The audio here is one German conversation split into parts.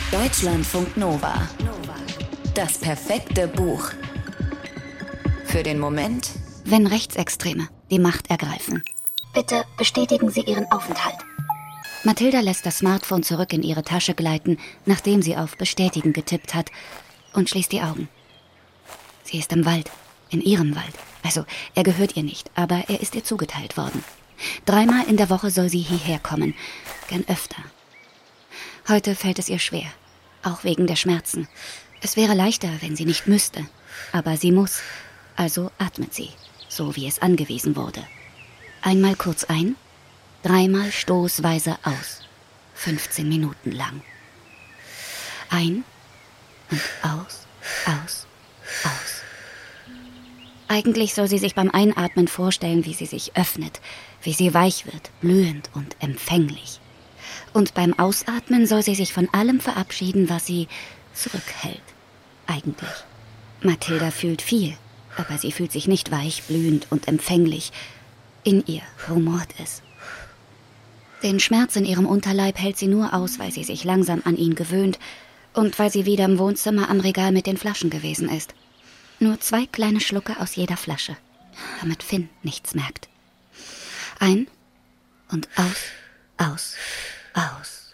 Deutschlandfunk Nova. Das perfekte Buch. Für den Moment, wenn Rechtsextreme die Macht ergreifen. Bitte bestätigen Sie Ihren Aufenthalt. Mathilda lässt das Smartphone zurück in ihre Tasche gleiten, nachdem sie auf Bestätigen getippt hat, und schließt die Augen. Sie ist im Wald, in ihrem Wald. Also, er gehört ihr nicht, aber er ist ihr zugeteilt worden. 3-mal in der Woche soll sie hierher kommen, gern öfter. Heute fällt es ihr schwer, auch wegen der Schmerzen. Es wäre leichter, wenn sie nicht müsste, aber sie muss, also atmet sie, so wie es angewiesen wurde. Einmal kurz ein, 3-mal stoßweise aus, 15 Minuten lang. Ein und aus, aus, aus. Eigentlich soll sie sich beim Einatmen vorstellen, wie sie sich öffnet, wie sie weich wird, blühend und empfänglich. Und beim Ausatmen soll sie sich von allem verabschieden, was sie zurückhält. Eigentlich. Mathilda fühlt viel, aber sie fühlt sich nicht weich, blühend und empfänglich. In ihr rumort es. Den Schmerz in ihrem Unterleib hält sie nur aus, weil sie sich langsam an ihn gewöhnt und weil sie wieder im Wohnzimmer am Regal mit den Flaschen gewesen ist. Nur 2 kleine Schlucke aus jeder Flasche, damit Finn nichts merkt. Ein und aus, aus, aus.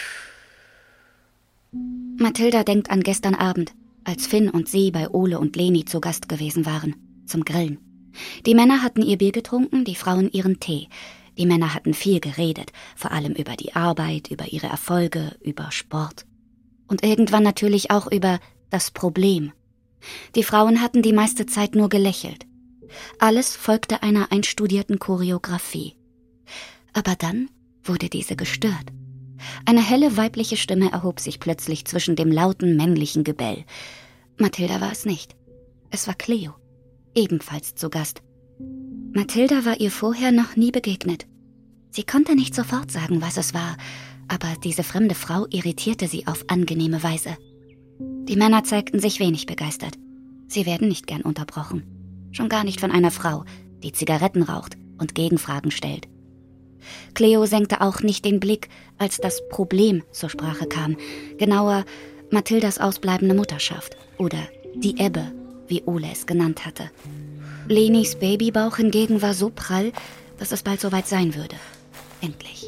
Mathilda denkt an gestern Abend, als Finn und sie bei Ole und Leni zu Gast gewesen waren, zum Grillen. Die Männer hatten ihr Bier getrunken, die Frauen ihren Tee. Die Männer hatten viel geredet, vor allem über die Arbeit, über ihre Erfolge, über Sport. Und irgendwann natürlich auch über das Problem. Die Frauen hatten die meiste Zeit nur gelächelt. Alles folgte einer einstudierten Choreografie. Aber dann wurde diese gestört. Eine helle weibliche Stimme erhob sich plötzlich zwischen dem lauten männlichen Gebell. Mathilda war es nicht. Es war Cleo, ebenfalls zu Gast. Mathilda war ihr vorher noch nie begegnet. Sie konnte nicht sofort sagen, was es war, aber diese fremde Frau irritierte sie auf angenehme Weise. Die Männer zeigten sich wenig begeistert. Sie werden nicht gern unterbrochen. Schon gar nicht von einer Frau, die Zigaretten raucht und Gegenfragen stellt. Cleo senkte auch nicht den Blick, als das Problem zur Sprache kam. Genauer, Mathildas ausbleibende Mutterschaft oder die Ebbe, wie Ole es genannt hatte. Lenis Babybauch hingegen war so prall, dass es bald soweit sein würde. Endlich.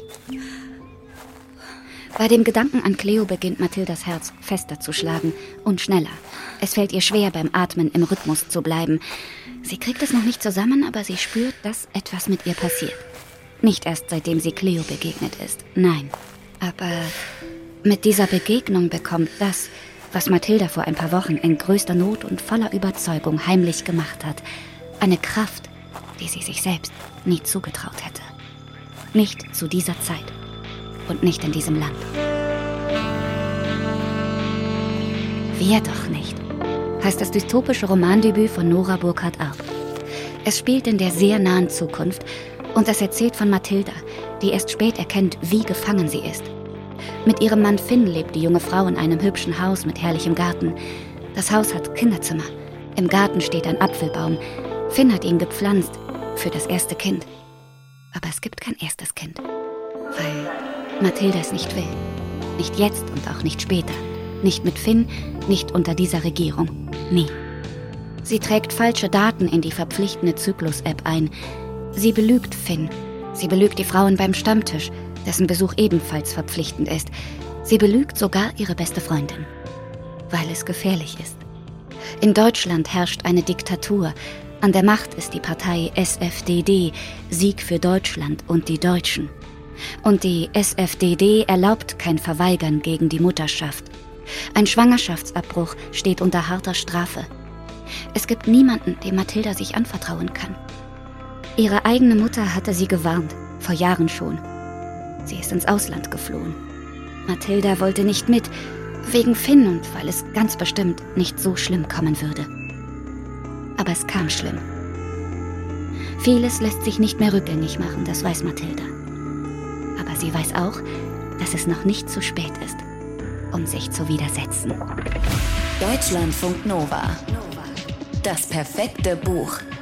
Bei dem Gedanken an Cleo beginnt Mathildas Herz fester zu schlagen und schneller. Es fällt ihr schwer, beim Atmen im Rhythmus zu bleiben. Sie kriegt es noch nicht zusammen, aber sie spürt, dass etwas mit ihr passiert. Nicht erst seitdem sie Cleo begegnet ist, nein. Aber mit dieser Begegnung bekommt das, was Mathilda vor ein paar Wochen in größter Not und voller Überzeugung heimlich gemacht hat, eine Kraft, die sie sich selbst nie zugetraut hätte. Nicht zu dieser Zeit und nicht in diesem Land. Wir doch nicht, heißt das dystopische Romandebüt von Nora Burkhard-Arp. Es spielt in der sehr nahen Zukunft und es erzählt von Mathilda, die erst spät erkennt, wie gefangen sie ist. Mit ihrem Mann Finn lebt die junge Frau in einem hübschen Haus mit herrlichem Garten. Das Haus hat Kinderzimmer. Im Garten steht ein Apfelbaum. Finn hat ihn gepflanzt für das erste Kind. Aber es gibt kein erstes Kind, weil Mathilda es nicht will. Nicht jetzt und auch nicht später. Nicht mit Finn, nicht unter dieser Regierung. Nie. Sie trägt falsche Daten in die verpflichtende Zyklus-App ein. Sie belügt Finn. Sie belügt die Frauen beim Stammtisch, dessen Besuch ebenfalls verpflichtend ist. Sie belügt sogar ihre beste Freundin. Weil es gefährlich ist. In Deutschland herrscht eine Diktatur. An der Macht ist die Partei SFDD, Sieg für Deutschland und die Deutschen. Und die SFDD erlaubt kein Verweigern gegen die Mutterschaft. Ein Schwangerschaftsabbruch steht unter harter Strafe. Es gibt niemanden, dem Mathilda sich anvertrauen kann. Ihre eigene Mutter hatte sie gewarnt, vor Jahren schon. Sie ist ins Ausland geflohen. Mathilda wollte nicht mit, wegen Finn und weil es ganz bestimmt nicht so schlimm kommen würde. Aber es kam schlimm. Vieles lässt sich nicht mehr rückgängig machen, das weiß Mathilda. Aber sie weiß auch, dass es noch nicht zu spät ist, um sich zu widersetzen. Deutschlandfunk Nova. Das perfekte Buch.